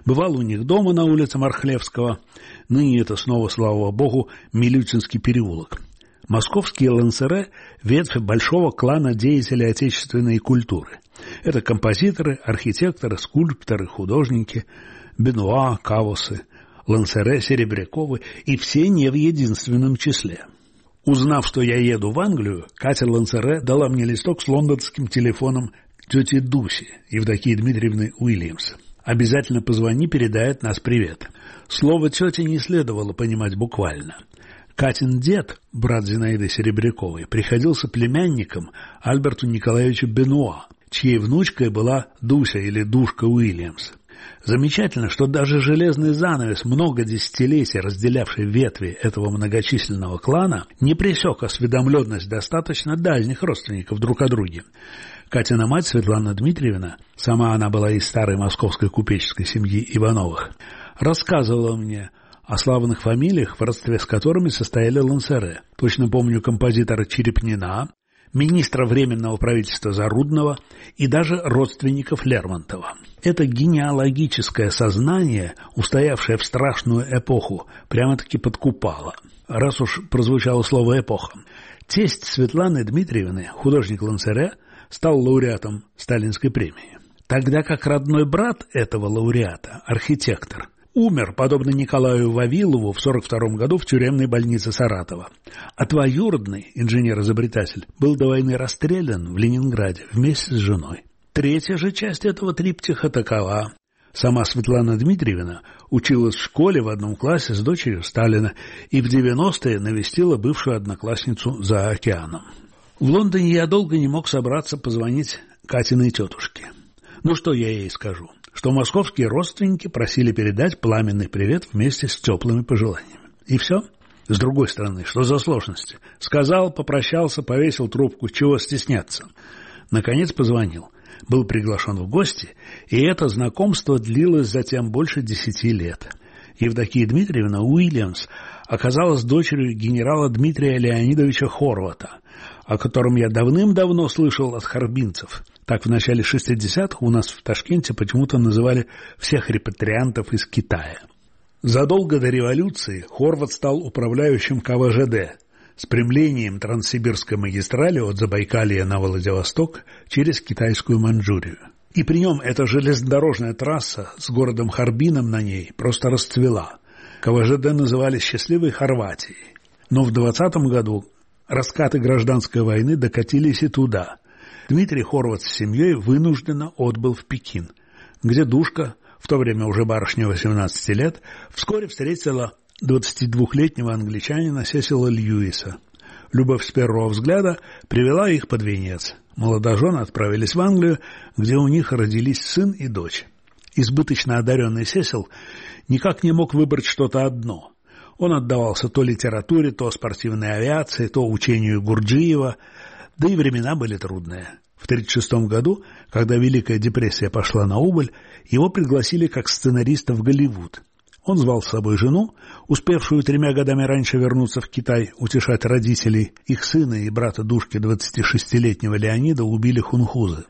Бывал у них дома на улице Мархлевского, ныне это снова, слава богу, Милютинский переулок. Московские лансере – ветвь большого клана деятелей отечественной культуры. Это композиторы, архитекторы, скульпторы, художники, Бенуа, Кавусы, Лансере, Серебряковы, и все не в единственном числе. Узнав, что я еду в Англию, Катя Лансере дала мне листок с лондонским телефоном тети Дуси, Евдокии Дмитриевны Уильямс. «Обязательно позвони, передай от нас привет». Слово тети не следовало понимать буквально. Катин дед, брат Зинаиды Серебряковой, приходился племянником Альберту Николаевичу Бенуа, чьей внучкой была Дуся или Душка Уильямс. Замечательно, что даже железный занавес, много десятилетий разделявший ветви этого многочисленного клана, не пресек осведомленность достаточно дальних родственников друг о друге. Катина мать Светлана Дмитриевна, сама она была из старой московской купеческой семьи Ивановых, рассказывала мне о славных фамилиях, в родстве с которыми состояли лансере. Точно помню композитора Черепнина, министра Временного правительства Зарудного и даже родственников Лермонтова. Это генеалогическое сознание, устоявшее в страшную эпоху, прямо-таки подкупало. Раз уж прозвучало слово «эпоха». Тесть Светланы Дмитриевны, художник лансере, стал лауреатом Сталинской премии. Тогда как родной брат этого лауреата, архитектор, умер, подобно Николаю Вавилову, в сорок втором году в тюремной больнице Саратова. А двоюродный инженер-изобретатель был до войны расстрелян в Ленинграде вместе с женой. Третья же часть этого триптиха такова. Сама Светлана Дмитриевна училась в школе в одном классе с дочерью Сталина и в девяностые навестила бывшую одноклассницу за океаном. В Лондоне я долго не мог собраться позвонить Катиной тетушке. Ну что я ей скажу? Что московские родственники просили передать пламенный привет вместе с теплыми пожеланиями. И все. С другой стороны, что за сложности? Сказал, попрощался, повесил трубку. Чего стесняться? Наконец позвонил. Был приглашен в гости, и это знакомство длилось затем больше десяти лет. Евдокия Дмитриевна Уильямс оказалась дочерью генерала Дмитрия Леонидовича Хорвата, о котором я давным-давно слышал от харбинцев. Так в начале шестидесятых у нас в Ташкенте почему-то называли всех репатриантов из Китая. Задолго до революции Хорват стал управляющим ка вэ жэ дэ, спрямлением Транссибирской магистрали от Забайкалья на Владивосток через Китайскую Маньчжурию. И при нем эта железнодорожная трасса с городом Харбином на ней просто расцвела. ка вэ жэ дэ называли «Счастливой Хорватией». Но в двадцатом году раскаты гражданской войны докатились и туда. Дмитрий Хорват с семьей вынужденно отбыл в Пекин, где Душка, в то время уже барышня восемнадцати лет, вскоре встретила двадцатидвухлетнего англичанина Сесила Льюиса. Любовь с первого взгляда привела их под венец. Молодожены отправились в Англию, где у них родились сын и дочь. Избыточно одаренный Сесил никак не мог выбрать что-то одно. Он отдавался то литературе, то спортивной авиации, то учению Гурджиева, да и времена были трудные. В тысяча девятьсот тридцать шестом году, когда Великая депрессия пошла на убыль, его пригласили как сценариста в Голливуд. Он звал с собой жену, успевшую тремя годами раньше вернуться в Китай, утешать родителей. Их сына и брата Душки, двадцатишестилетнего Леонида, убили хунхузы.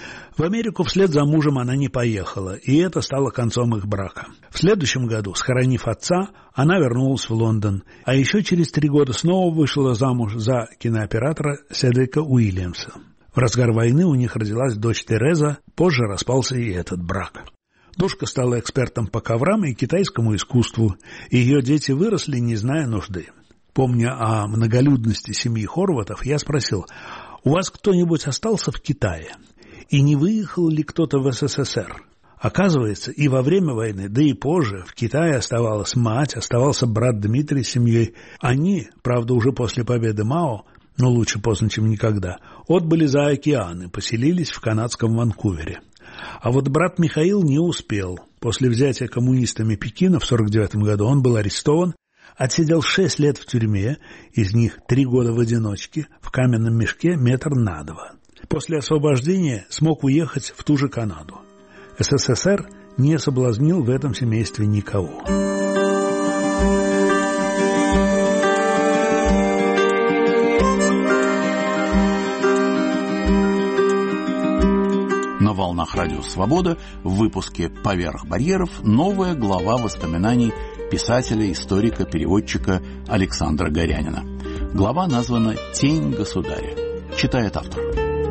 В Америку вслед за мужем она не поехала, и это стало концом их брака. В следующем году, схоронив отца, она вернулась в Лондон, а еще через три года снова вышла замуж за кинооператора Седрика Уильямса. В разгар войны у них родилась дочь Тереза, позже распался и этот брак. Душка стала экспертом по коврам и китайскому искусству, и ее дети выросли, не зная нужды. Помня о многолюдности семьи Хорватов, я спросил: «У вас кто-нибудь остался в Китае? И не выехал ли кто-то в эс эс эс эр?» Оказывается, и во время войны, да и позже, в Китае оставалась мать, оставался брат Дмитрий с семьей. Они, правда, уже после победы Мао, но лучше поздно, чем никогда, отбыли за океан и поселились в канадском Ванкувере. А вот брат Михаил не успел. После взятия коммунистами Пекина в сорок девятом году он был арестован, отсидел шесть лет в тюрьме, из них три года в одиночке, в каменном мешке метр на два. После освобождения смог уехать в ту же Канаду. эс эс эс эр не соблазнил в этом семействе никого. На волнах Радио Свобода в выпуске «Поверх барьеров» новая глава воспоминаний писателя, историка, переводчика Александра Горянина. Глава названа «Тень государя». Читает автор.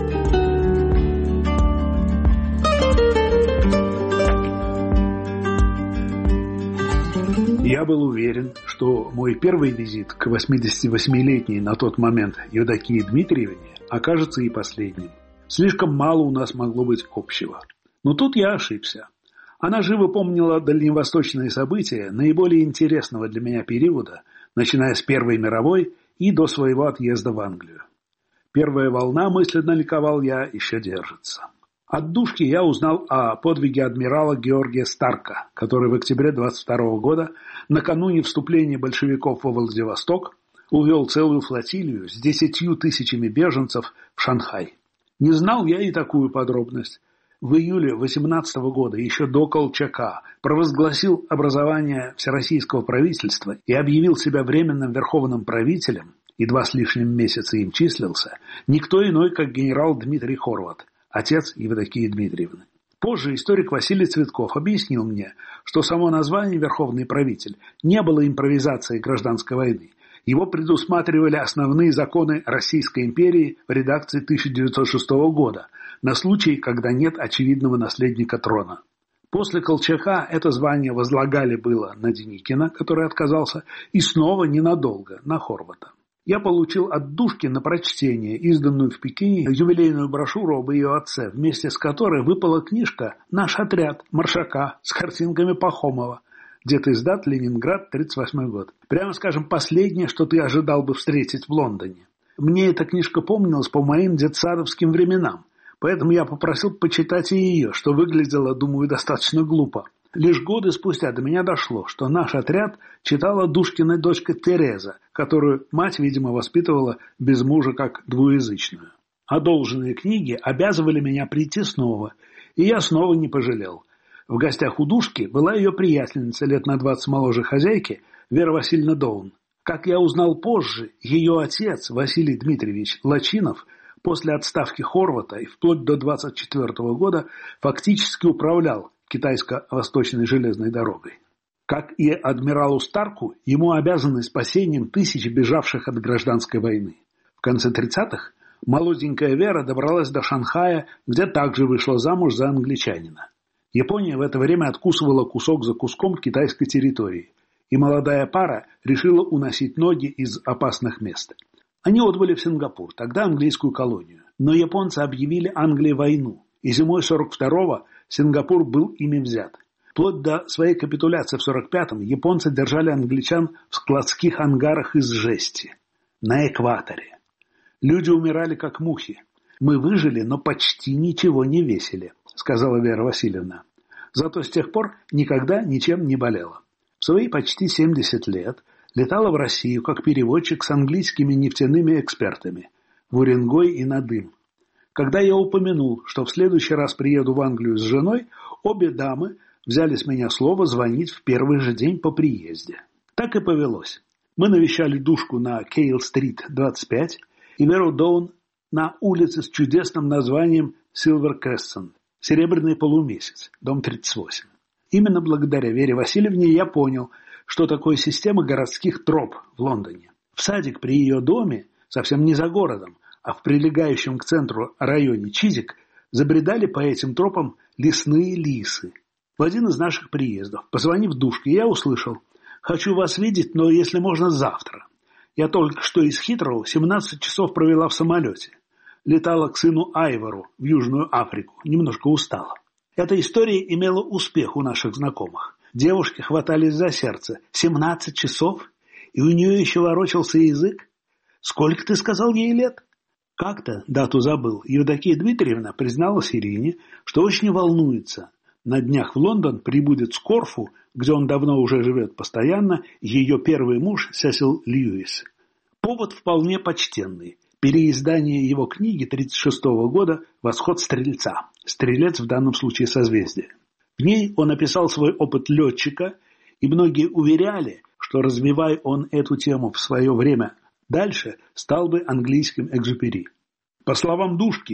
Я был уверен, что мой первый визит к восьмидесятивосьмилетней на тот момент Евдокии Дмитриевне окажется и последним. Слишком мало у нас могло быть общего. Но тут я ошибся. Она живо помнила дальневосточные события наиболее интересного для меня периода, начиная с Первой мировой и до своего отъезда в Англию. Первая волна, мысленно ликовал я, еще держится. От Душки я узнал о подвиге адмирала Георгия Старка, который в октябре двадцать второго года, накануне вступления большевиков во Владивосток, увел целую флотилию с десятью тысячами беженцев в Шанхай. Не знал я и такую подробность. В июле восемнадцатого года, еще до Колчака, провозгласил образование Всероссийского правительства и объявил себя временным верховным правителем, и два с лишним месяца им числился, никто иной, как генерал Дмитрий Хорват, отец Евдокии Дмитриевны. Позже историк Василий Цветков объяснил мне, что само название «Верховный правитель» не было импровизацией гражданской войны. Его предусматривали основные законы Российской империи в редакции тысяча девятьсот шестого года на случай, когда нет очевидного наследника трона. После Колчака это звание возлагали было на Деникина, который отказался, и снова ненадолго на Хорвата. Я получил от Душки на прочтение изданную в Пекине юбилейную брошюру об ее отце, вместе с которой выпала книжка «Наш отряд» Маршака с картинками Пахомова. Где-то издат Ленинград, тридцать восьмой год. Прямо скажем, последнее, что ты ожидал бы встретить в Лондоне. Мне эта книжка помнилась по моим детсадовским временам, поэтому я попросил почитать и ее, что выглядело, думаю, достаточно глупо. Лишь годы спустя до меня дошло, что наш отряд читала Душкина дочка Тереза, которую мать, видимо, воспитывала без мужа как двуязычную. Одолженные книги обязывали меня прийти снова, и я снова не пожалел. В гостях у Душки была ее приятельница, лет на двадцать моложе хозяйки, Вера Васильевна Доун. Как я узнал позже, ее отец, Василий Дмитриевич Лачинов, после отставки Хорвата и вплоть до двадцать четвёртого года фактически управлял Китайско-Восточной железной дорогой. Как и адмиралу Старку, ему обязаны спасением тысяч бежавших от гражданской войны. В конце тридцатых молоденькая Вера добралась до Шанхая, где также вышла замуж за англичанина. Япония в это время откусывала кусок за куском китайской территории, и молодая пара решила уносить ноги из опасных мест. Они отбыли в Сингапур, тогда английскую колонию. Но японцы объявили Англии войну, и зимой сорок второго Сингапур был ими взят. Вплоть до своей капитуляции в сорок пятом японцы держали англичан в складских ангарах из жести. На экваторе. Люди умирали как мухи. «Мы выжили, но почти ничего не весили», — сказала Вера Васильевна. Зато с тех пор никогда ничем не болела. В свои почти семьдесят лет летала в Россию как переводчик с английскими нефтяными экспертами в Уренгой и на Дым. Когда я упомянул, что в следующий раз приеду в Англию с женой, обе дамы взяли с меня слово звонить в первый же день по приезде. Так и повелось. Мы навещали Душку на Кейл-стрит двадцать пять и Веру Доун на улице с чудесным названием Silver Crescent, Серебряный полумесяц, дом тридцать восемь. Именно благодаря Вере Васильевне я понял, что такое система городских троп в Лондоне. В садик при ее доме, совсем не за городом, а в прилегающем к центру районе Чизик, забредали по этим тропам лесные лисы. В один из наших приездов, позвонив Душке, я услышал: «Хочу вас видеть, но если можно завтра. Я только что из Хитроу семнадцать часов провела в самолете. Летала к сыну Айвору в Южную Африку, немножко устала». Эта история имела успех у наших знакомых. Девушки хватались за сердце. семнадцать часов? И у нее еще ворочался язык? Сколько, ты сказал, ей лет? Как-то, дату забыл, Евдокия Дмитриевна призналась Ирине, что очень волнуется. На днях в Лондон прибудет с Корфу, где он давно уже живет постоянно, ее первый муж Сесил Льюис. Повод вполне почтенный. Переиздание его книги тридцать шестого года «Восход стрельца». Стрелец в данном случае созвездие. В ней он описал свой опыт летчика, и многие уверяли, что, развивая он эту тему в свое время дальше, стал бы английским Экзюпери. По словам Душки,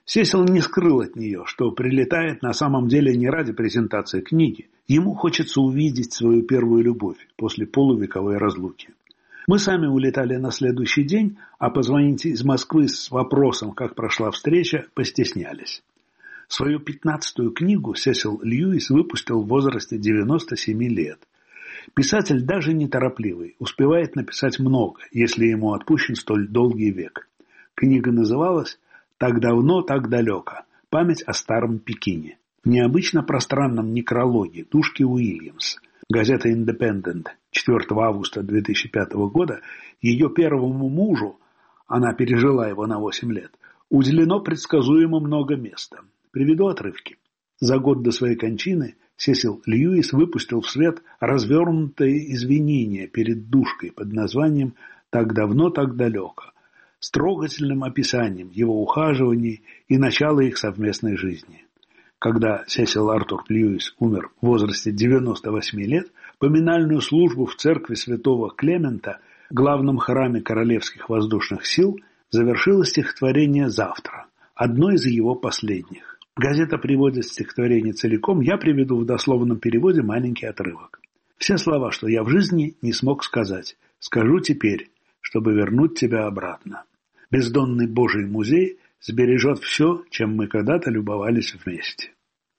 Сесил не скрыл от нее, что прилетает на самом деле не ради презентации книги. Ему хочется увидеть свою первую любовь после полувековой разлуки. Мы сами улетали на следующий день, а позвонить из Москвы с вопросом, как прошла встреча, постеснялись. Свою пятнадцатую книгу Сесил Льюис выпустил в возрасте девяноста семи лет. Писатель даже неторопливый, успевает написать много, если ему отпущен столь долгий век. Книга называлась «Так давно, так далеко. Память о старом Пекине». В необычно пространном некрологе Душки Уильямс, газета «Индепендент», четвёртого августа две тысячи пятого года, ее первому мужу, она пережила его на восемь лет, уделено предсказуемо много места. Приведу отрывки. За год до своей кончины Сесил Льюис выпустил в свет развернутое извинение перед Душкой под названием «Так давно, так далеко», с трогательным описанием его ухаживаний и начала их совместной жизни. Когда Сесил Артур Льюис умер в возрасте девяноста восьми лет, поминальную службу в церкви святого Клемента, главном храме Королевских воздушных сил, завершило стихотворение «Завтра», одно из его последних. Газета приводит стихотворение целиком, я приведу в дословном переводе маленький отрывок. «Все слова, что я в жизни не смог сказать, скажу теперь, чтобы вернуть тебя обратно. Бездонный Божий музей сбережет все, чем мы когда-то любовались вместе».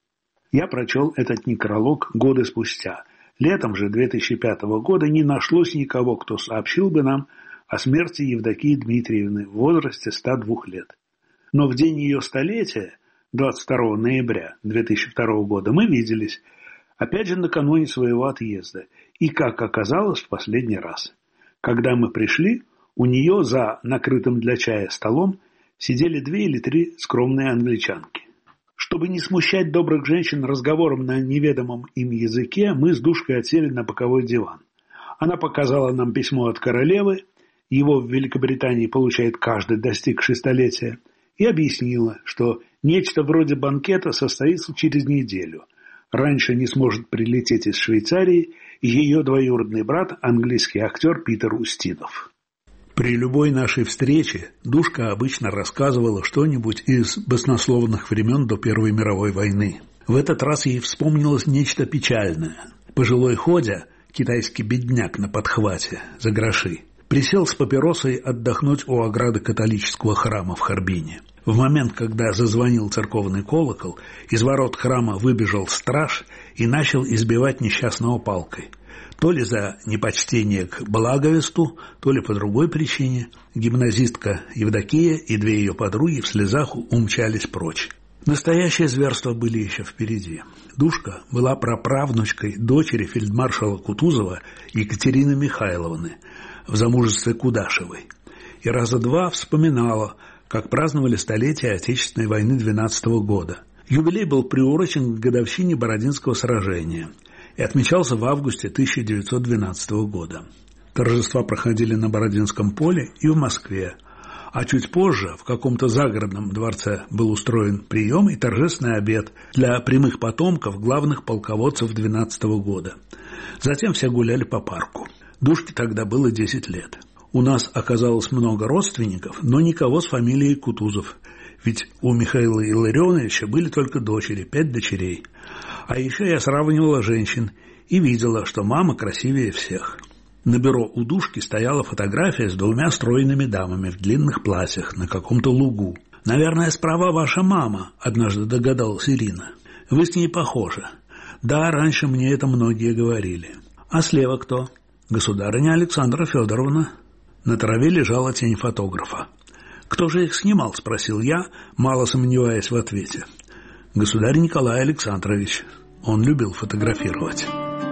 Я прочел этот некролог годы спустя. Летом же две тысячи пятого года не нашлось никого, кто сообщил бы нам о смерти Евдокии Дмитриевны в возрасте ста двух лет. Но в день ее столетия, двадцать второго ноября две тысячи второго года, мы виделись, опять же накануне своего отъезда, и, как оказалось, в последний раз. Когда мы пришли, у нее за накрытым для чая столом сидели две или три скромные англичанки. Чтобы не смущать добрых женщин разговором на неведомом им языке, мы с Душкой отсели на боковой диван. Она показала нам письмо от королевы, его в Великобритании получает каждый, достигший столетия, и объяснила, что нечто вроде банкета состоится через неделю. Раньше не сможет прилететь из Швейцарии ее двоюродный брат, английский актер Питер Устинов. При любой нашей встрече Душка обычно рассказывала что-нибудь из баснословных времен до Первой мировой войны. В этот раз ей вспомнилось нечто печальное. Пожилой Ходя, китайский бедняк на подхвате, за гроши, присел с папиросой отдохнуть у ограды католического храма в Харбине. В момент, когда зазвонил церковный колокол, из ворот храма выбежал страж и начал избивать несчастного палкой. То ли за непочтение к благовесту, то ли по другой причине, гимназистка Евдокия и две ее подруги в слезах умчались прочь. Настоящие зверства были еще впереди. Душка была праправнучкой дочери фельдмаршала Кутузова Екатерины Михайловны в замужестве Кудашевой. И раза два вспоминала, как праздновали столетие Отечественной войны двенадцатого года. Юбилей был приурочен к годовщине Бородинского сражения и отмечался в августе тысяча девятьсот двенадцатого года. Торжества проходили на Бородинском поле и в Москве, а чуть позже в каком-то загородном дворце был устроен прием и торжественный обед для прямых потомков главных полководцев двенадцатого года. Затем все гуляли по парку. Душке тогда было десять лет. У нас оказалось много родственников, но никого с фамилией Кутузов, ведь у Михаила Илларионовича были только дочери, пять дочерей. А еще я сравнивала женщин и видела, что мама красивее всех. На бюро у Душки стояла фотография с двумя стройными дамами в длинных платьях на каком-то лугу. «Наверное, справа ваша мама», — однажды догадалась Ирина. «Вы с ней похожи». «Да, раньше мне это многие говорили». «А слева кто?» «Государыня Александра Федоровна». На траве лежала тень фотографа. «Кто же их снимал?» — спросил я, мало сомневаясь в ответе. «Государь Николай Александрович». Он любил фотографировать.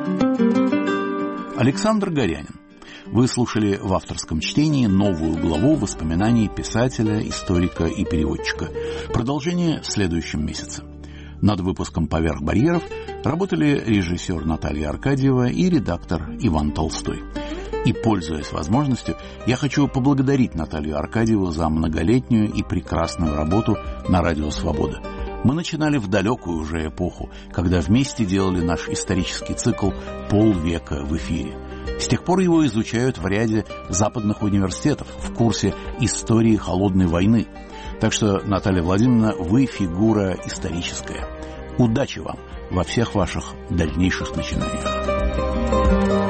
Александр Горянин. Вы слушали в авторском чтении новую главу воспоминаний писателя, историка и переводчика. Продолжение в следующем месяце. Над выпуском «Поверх барьеров» работали режиссер Наталья Аркадьева и редактор Иван Толстой. И, пользуясь возможностью, я хочу поблагодарить Наталью Аркадьеву за многолетнюю и прекрасную работу на Радио Свобода. Мы начинали в далекую уже эпоху, когда вместе делали наш исторический цикл «Полвека в эфире». С тех пор его изучают в ряде западных университетов в курсе истории Холодной войны. Так что, Наталья Владимировна, вы фигура историческая. Удачи вам во всех ваших дальнейших начинаниях.